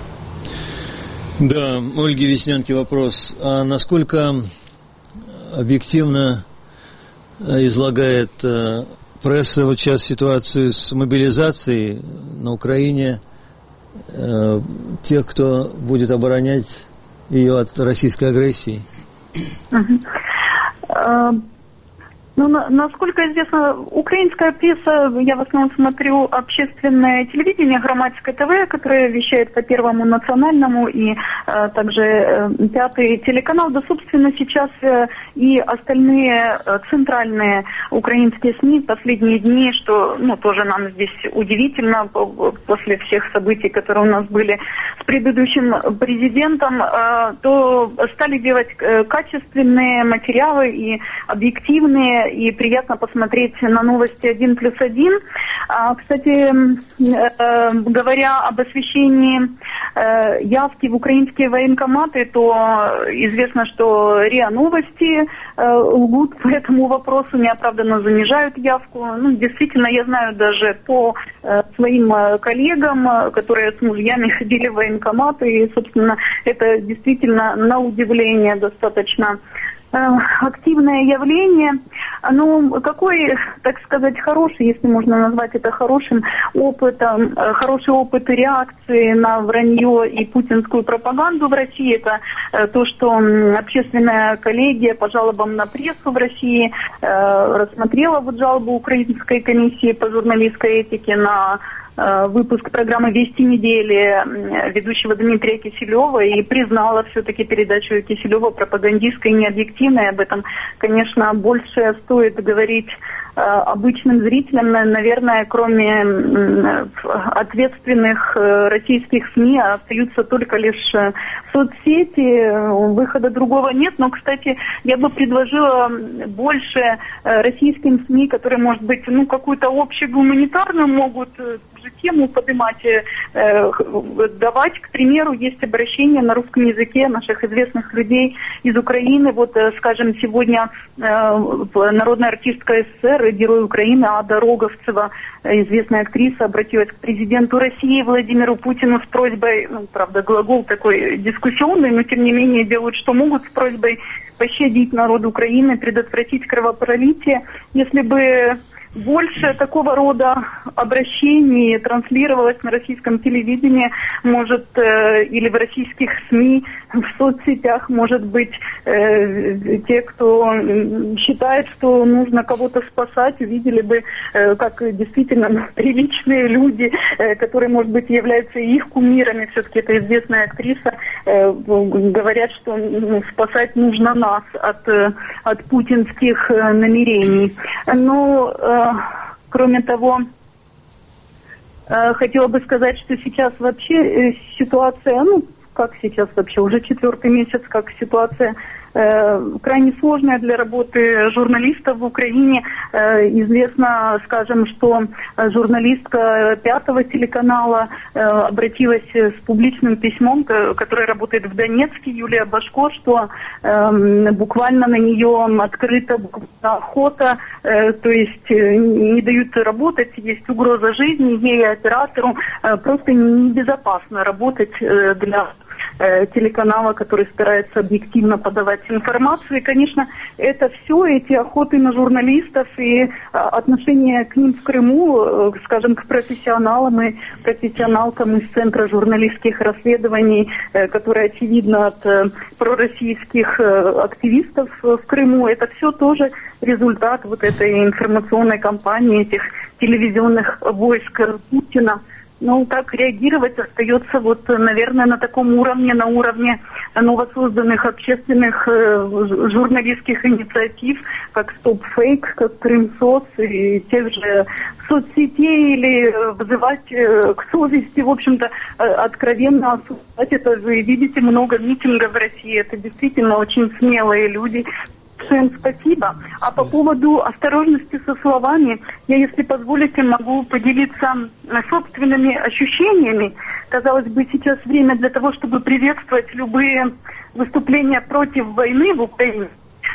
Да, Ольге Веснянке вопрос. А насколько объективно излагает пресса вот сейчас ситуацию с мобилизацией на Украине тех, кто будет оборонять ее от российской агрессии? Uh-huh. Ну, на, насколько известно, украинская пресса, я в основном смотрю общественное телевидение, Громадское ТВ, которое вещает по Первому национальному и э, также э, Пятый телеканал, да, собственно, сейчас э, и остальные э, центральные украинские СМИ в последние дни, что, ну, тоже нам здесь удивительно, после всех событий, которые у нас были с предыдущим президентом, э, то стали делать э, качественные материалы и объективные, и приятно посмотреть на новости один плюс один. Кстати, говоря об освещении явки в украинские военкоматы, то известно, что РИА Новости лгут по этому вопросу, неоправданно занижают явку. Ну, действительно, я знаю даже по своим коллегам, которые с мужьями ходили в военкоматы, и, собственно, это действительно на удивление достаточно активное явление. Ну, какой, так сказать, хороший, если можно назвать это хорошим опытом, хороший опыт реакции на вранье и путинскую пропаганду в России, это то, что общественная коллегия по жалобам на прессу в России рассмотрела вот жалобу Украинской комиссии по журналистской этике на выпуск программы «Вести недели» ведущего Дмитрия Киселева и признала все-таки передачу Киселева пропагандистской и необъективной. Об этом, конечно, больше стоит говорить обычным зрителям, наверное, кроме ответственных российских СМИ, остаются только лишь соцсети, выхода другого нет. Но, кстати, я бы предложила больше российским СМИ, которые, может быть, ну, какую-то общую гуманитарную могут же тему поднимать, э, давать, к примеру, есть обращение на русском языке наших известных людей из Украины. Вот, э, скажем, сегодня э, народная артистка СССР, герой Украины Ада Роговцева, известная актриса, обратилась к президенту России Владимиру Путину с просьбой, ну, правда, глагол такой дискуссионный, но тем не менее делают, что могут, с просьбой пощадить народ Украины, предотвратить кровопролитие. Если бы больше такого рода обращений транслировалось на российском телевидении, может, э, или в российских СМИ, в соцсетях, может быть, э, те, кто считает, что нужно кого-то спасать, увидели бы, э, как действительно приличные люди, э, которые, может быть, являются их кумирами, все-таки это известная актриса, э, говорят, что ну, спасать нужно нас от, э, от путинских э, намерений. Но э, кроме того, хотела бы сказать, что сейчас вообще ситуация, ну, как сейчас вообще, уже четвертый месяц, как ситуация крайне сложная для работы журналистов в Украине. Известно, скажем, что журналистка Пятого телеканала обратилась с публичным письмом, которое работает в Донецке, Юлия Башко, что буквально на нее открыта охота, то есть не дают работать, есть угроза жизни, ей, оператору просто небезопасно работать для телеканала, который старается объективно подавать информацию. И, конечно, это все, эти охоты на журналистов и отношение к ним в Крыму, скажем, к профессионалам и профессионалкам из Центра журналистских расследований, которые, очевидно, от пророссийских активистов в Крыму, это все тоже результат вот этой информационной кампании, этих телевизионных войск Путина. Ну, так реагировать остается вот, наверное, на таком уровне, на уровне новосозданных общественных э, журналистских инициатив, как Стоп Фейк, как Крымсоц и тех же соцсетей, или вызывать э, к совести, в общем-то, э, откровенно осуждать. Это вы видите много митингов в России, это действительно очень смелые люди. Всем спасибо. А по поводу осторожности со словами, я, если позволите, могу поделиться собственными ощущениями. Казалось бы, сейчас время для того, чтобы приветствовать любые выступления против войны в Украине.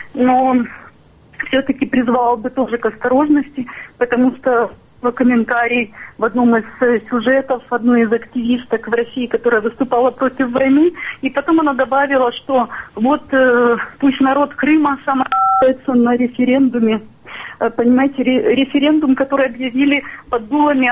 Но все-таки призвала бы тоже к осторожности, потому что комментарий в одном из сюжетов одной из активисток в России, которая выступала против войны, и потом она добавила, что вот э, пусть народ Крыма сам остается на референдуме. Э, понимаете, ре- референдум, который объявили под дулами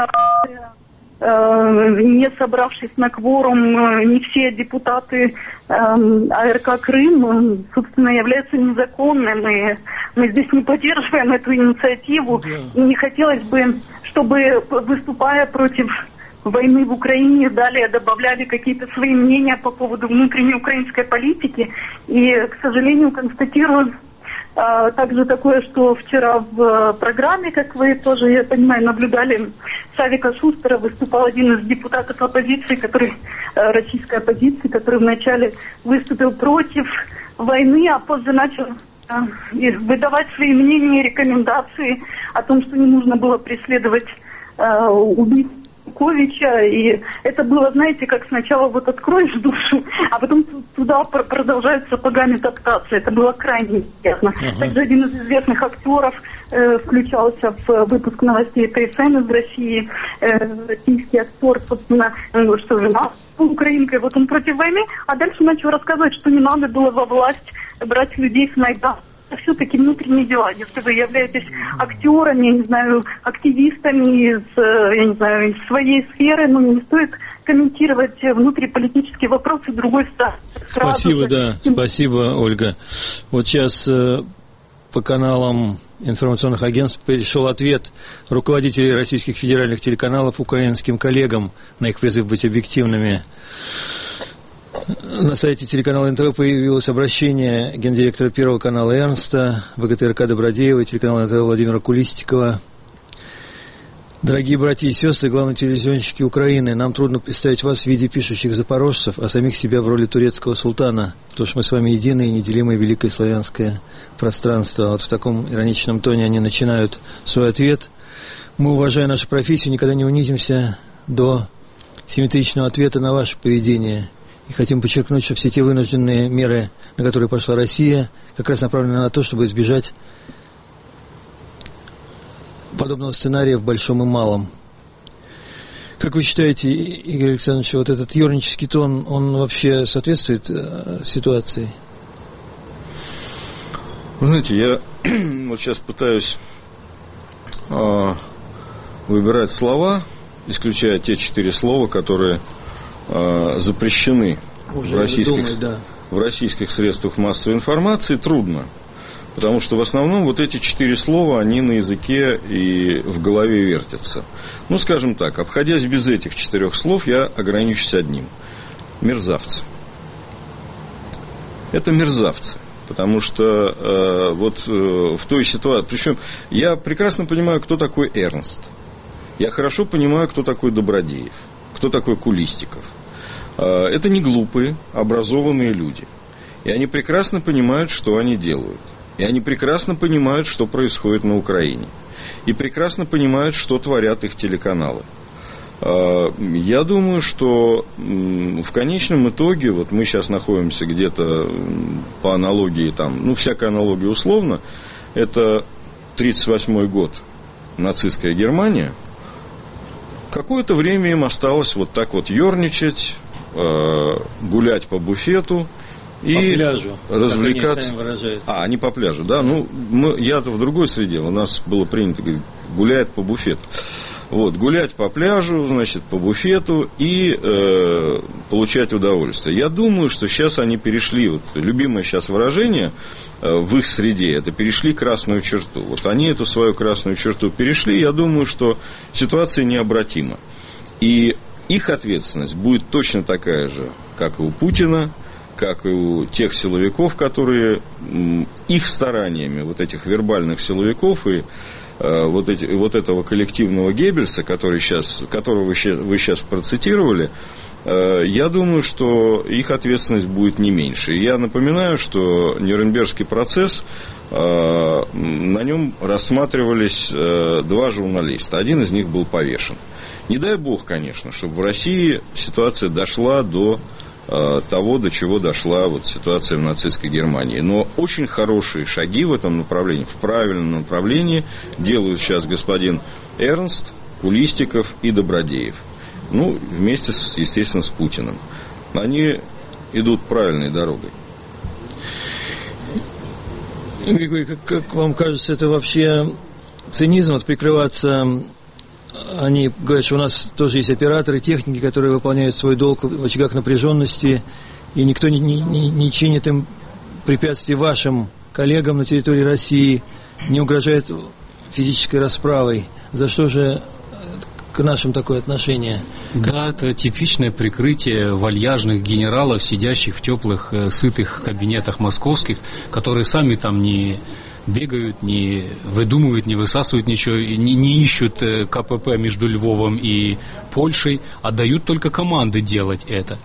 не собравшись на кворум, не все депутаты АРК Крым, собственно, являются незаконным. И мы здесь не поддерживаем эту инициативу. И не хотелось бы, чтобы, выступая против войны в Украине, далее добавляли какие-то свои мнения по поводу внутренней украинской политики. И, к сожалению, констатирую а, также такое, что вчера в программе, как вы тоже, я понимаю, наблюдали, Савика Шустера выступал один из депутатов оппозиции, который, российской оппозиции, который вначале выступил против войны, а позже начал и выдавать свои мнения, рекомендации о том, что не нужно было преследовать э, убийцу Януковича. И это было, знаете, как сначала вот откроешь душу, а потом туда продолжают сапогами топтаться. Это было крайне интересно. Uh-huh. Также один из известных актеров э, включался в выпуск новостей ТСН из России. Э, российский актер, собственно, ну, что жена украинкой, вот он против войны, а дальше начал рассказывать, что не надо было во власть брать людей с Майдана. Это все-таки внутренние дела. Если вы являетесь актерами, я не знаю, активистами из, я не знаю, из своей сферы, ну, не стоит комментировать внутриполитические вопросы другой стороны. Спасибо, да, спасибо, Ольга. Вот сейчас э, по каналам информационных агентств пришел ответ руководителей российских федеральных телеканалов украинским коллегам на их призыв быть объективными. На сайте телеканала эн тэ вэ появилось обращение гендиректора Первого канала Эрнста, вэ гэ тэ эр ка Добродеева, телеканала эн тэ вэ Владимира Кулистикова. Дорогие братья и сестры, главные телевизионщики Украины, нам трудно представить вас в виде пишущих запорожцев, а самих себя в роли турецкого султана, потому что мы с вами единое и неделимое великое славянское пространство. Вот в таком ироничном тоне они начинают свой ответ. Мы, уважая нашу профессию, никогда не унизимся до симметричного ответа на ваше поведение. И хотим подчеркнуть, что все те вынужденные меры, на которые пошла Россия, как раз направлены на то, чтобы избежать подобного сценария в большом и малом. Как вы считаете, Игорь Александрович, вот этот юрнический тон, он вообще соответствует э, ситуации? Вы знаете, я вот сейчас пытаюсь э, выбирать слова, исключая те четыре слова, которые э, запрещены в российских, думаю, да. в российских средствах массовой информации. Трудно. Потому что в основном вот эти четыре слова, они на языке и в голове вертятся. Ну, скажем так, обходясь без этих четырех слов, я ограничусь одним. Мерзавцы. Это мерзавцы. Потому что э, вот э, в той ситуации... Причем я прекрасно понимаю, кто такой Эрнст. Я хорошо понимаю, кто такой Добродеев. Кто такой Кулистиков. Э, это не глупые, образованные люди. И они прекрасно понимают, что они делают. И они прекрасно понимают, что происходит на Украине. И прекрасно понимают, что творят их телеканалы. Я думаю, что в конечном итоге, вот мы сейчас находимся где-то по аналогии, там, ну, всякая аналогия условно, это тридцать восьмой год, нацистская Германия. Какое-то время им осталось вот так вот ерничать, гулять по буфету, и по пляжу, развлекаться. Они а, они по пляжу, да. Ну, мы, я-то в другой среде. У нас было принято говорить, гуляет по буфету. Вот, гулять по пляжу, значит, по буфету и э, получать удовольствие. Я думаю, что сейчас они перешли, вот, любимое сейчас выражение э, в их среде, это перешли красную черту. Вот они эту свою красную черту перешли, я думаю, что ситуация необратима. И их ответственность будет точно такая же, как и у Путина, как и у тех силовиков, которые их стараниями, вот этих вербальных силовиков и э, вот, эти, вот этого коллективного Геббельса, который сейчас, которого вы сейчас, вы сейчас процитировали, э, я думаю, что их ответственность будет не меньше. И я напоминаю, что Нюрнбергский процесс, э, на нем рассматривались э, два журналиста. Один из них был повешен. Не дай бог, конечно, чтобы в России ситуация дошла до того, до чего дошла вот ситуация в нацистской Германии. Но очень хорошие шаги в этом направлении, в правильном направлении делают сейчас господин Эрнст, Кулистиков и Добродеев. Ну, вместе, с, естественно, с Путиным. Они идут правильной дорогой. Григорий, как, как вам кажется, это вообще цинизм, вот прикрываться... Они говорят, что у нас тоже есть операторы, техники, которые выполняют свой долг в очагах напряженности, и никто не, не, не чинит им препятствий вашим коллегам на территории России, не угрожает физической расправой. За что же к нашим такое отношение? Да, это типичное прикрытие вальяжных генералов, сидящих в теплых, сытых кабинетах московских, которые сами там не... бегают, не выдумывают, не высасывают ничего, не, не ищут ка пэ пэ между Львовом и Польшей, а дают только команды делать это.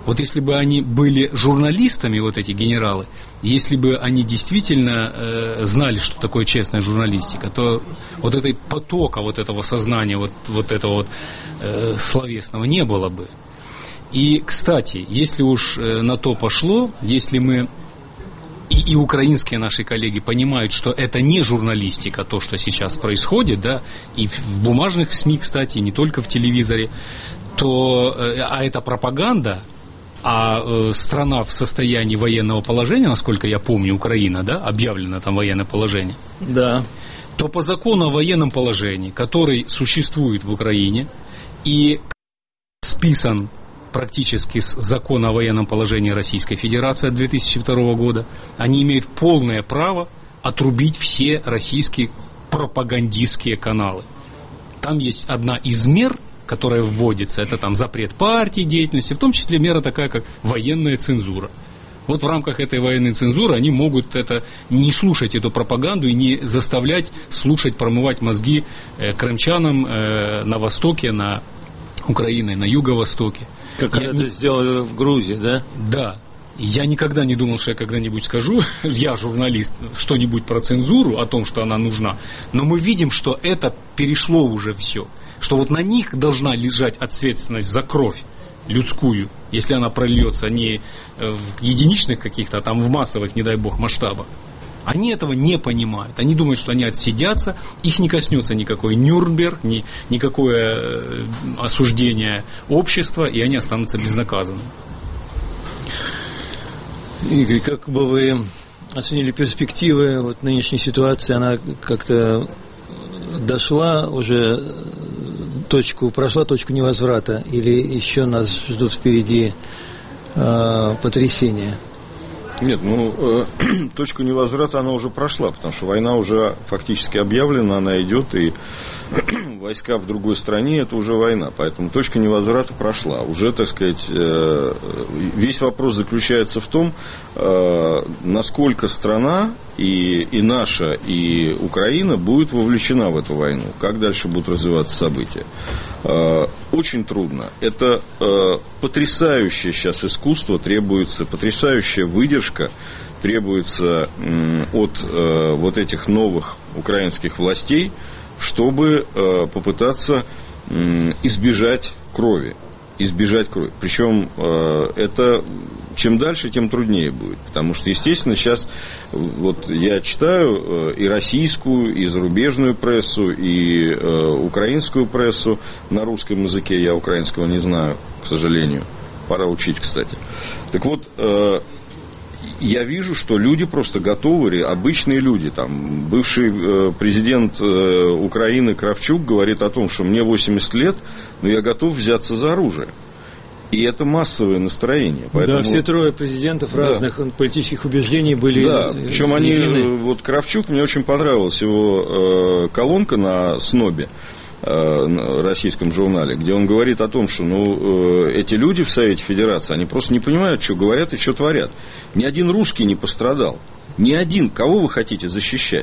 Вот если бы они были журналистами, вот эти генералы, если бы они действительно э, знали, что такое честная журналистика, то вот этой потока, вот этого сознания, вот, вот этого вот э, словесного не было бы. И, кстати, если уж э, на то пошло, если мы и, и украинские наши коллеги понимают, что это не журналистика, то, что сейчас происходит, да, и в, в бумажных СМИ, кстати, не только в телевизоре, то, э, а это пропаганда, а э, страна в состоянии военного положения, насколько я помню, Украина, да, объявлено там военное положение, да, то по закону о военном положении, который существует в Украине и списан практически с закона о военном положении Российской Федерации от две тысячи второго года, они имеют полное право отрубить все российские пропагандистские каналы. Там есть одна из мер, которая вводится, это там запрет партии деятельности, в том числе мера такая, как военная цензура. Вот в рамках этой военной цензуры они могут это, не слушать эту пропаганду и не заставлять слушать, промывать мозги э, крымчанам э, на востоке, на Украине, на юго-востоке. Как я это не... сделали в Грузии, да? Да. Я никогда не думал, что я когда-нибудь скажу, я журналист, что-нибудь про цензуру, о том, что она нужна. Но мы видим, что это перешло уже все. Что вот на них должна лежать ответственность за кровь людскую, если она прольется не в единичных каких-то, а там в массовых, не дай бог, масштабах. Они этого не понимают. Они думают, что они отсидятся, их не коснется никакой Нюрнберг, ни, никакое осуждение общества, и они останутся безнаказанными. Игорь, как бы вы оценили перспективы вот нынешней ситуации? Она как-то дошла уже, точку, прошла точку невозврата, или еще нас ждут впереди э, потрясения? Нет, ну, э, точку невозврата она уже прошла, потому что война уже фактически объявлена, она идет, и войска в другой стране, это уже война, поэтому точка невозврата прошла. Уже, так сказать, э, весь вопрос заключается в том, э, насколько страна и, и наша, и Украина будет вовлечена в эту войну, как дальше будут развиваться события. Э, очень трудно. Это э, потрясающее сейчас искусство, требуется потрясающая выдержка, требуется э, от э, вот этих новых украинских властей, чтобы э, попытаться э, избежать крови. Избежать крови. Причем э, это чем дальше, тем труднее будет. Потому что, естественно, сейчас вот я читаю э, и российскую, и зарубежную прессу, и э, украинскую прессу на русском языке. Я украинского не знаю, к сожалению. Пора учить, кстати. Так вот, э, я вижу, что люди просто готовы, обычные люди. Там, бывший э, президент э, Украины Кравчук говорит о том, что мне восемьдесят лет, но я готов взяться за оружие. И это массовое настроение. Поэтому... Да, все трое президентов разных да. политических убеждений были. Да, причем они, вот Кравчук, мне очень понравилась его э, колонка на СНОБе, э, российском журнале, где он говорит о том, что ну, э, эти люди в Совете Федерации, они просто не понимают, что говорят и что творят. Ни один русский не пострадал. Ни один. Кого вы хотите защищать?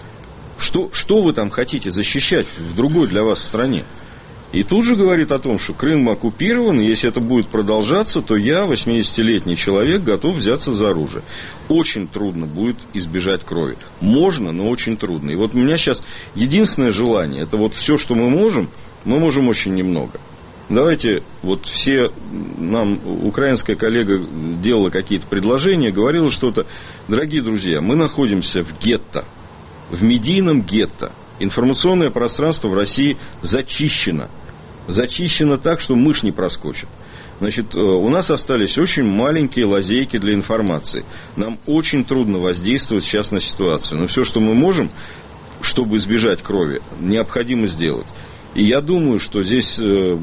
Что, что вы там хотите защищать в другой для вас стране? И тут же говорит о том, что Крым оккупирован, и если это будет продолжаться, то я, восьмидесятилетний человек, готов взяться за оружие. Очень трудно будет избежать крови. Можно, но очень трудно. И вот у меня сейчас единственное желание, это вот все, что мы можем, мы можем очень немного. Давайте, вот все, нам украинская коллега делала какие-то предложения, говорила что-то. Дорогие друзья, мы находимся в гетто, в медийном гетто. Информационное пространство в России зачищено. Зачищено так, что мышь не проскочит. Значит, у нас остались очень маленькие лазейки для информации. Нам очень трудно воздействовать сейчас на ситуацию. Но все, что мы можем, чтобы избежать крови, необходимо сделать. И я думаю, что здесь,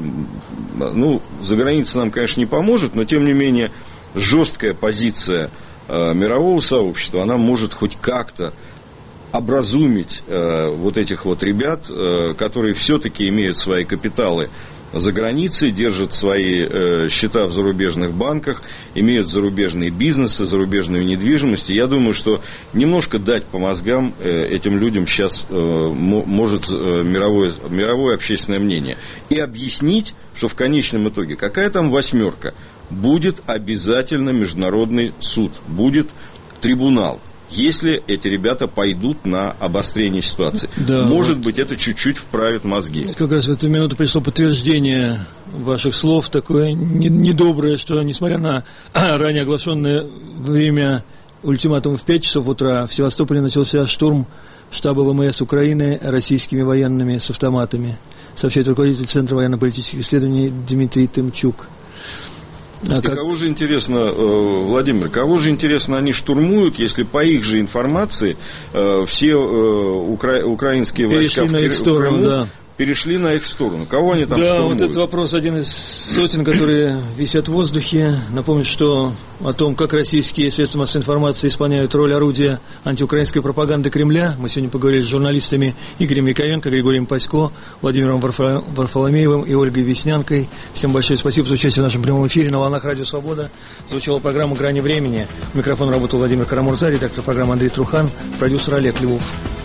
ну, за границей нам, конечно, не поможет, но, тем не менее, жесткая позиция мирового сообщества, она может хоть как-то образумить э, вот этих вот ребят, э, которые все-таки имеют свои капиталы за границей, держат свои э, счета в зарубежных банках, имеют зарубежные бизнесы, зарубежную недвижимость. И я думаю, что немножко дать по мозгам э, этим людям сейчас э, может э, мировое, мировое общественное мнение. И объяснить, что в конечном итоге какая там восьмерка. будет обязательно международный суд, будет трибунал. Если эти ребята пойдут на обострение ситуации. Да, может вот. быть, это чуть-чуть вправит мозги. Как раз в эту минуту пришло подтверждение ваших слов, такое недоброе, что, несмотря на ранее оглашенное время ультиматума в пять часов утра, в Севастополе начался штурм штаба ВМС Украины российскими военными с автоматами, сообщает руководитель Центра военно-политических исследований Дмитрий Тымчук. А как... Кого же интересно, Владимир, кого же интересно они штурмуют, если по их же информации все укра... украинские войска в, на их сторону, в Крыму да. перешли на их сторону? Кого они там да, штурмуют? Вот этот вопрос один из сотен, которые висят в воздухе. Напомню, что о том, как российские средства массовой информации исполняют роль орудия антиукраинской пропаганды Кремля, мы сегодня поговорили с журналистами Игорем Яковенко, Григорием Пасько, Владимиром Варфоломеевым и Ольгой Веснянкой. Всем большое спасибо за участие в нашем прямом эфире. На волнах Радио Свобода звучала программа «Грани времени». У микрофона работал Владимир Карамурза, редактор программы Андрей Трухан, продюсер Олег Львов.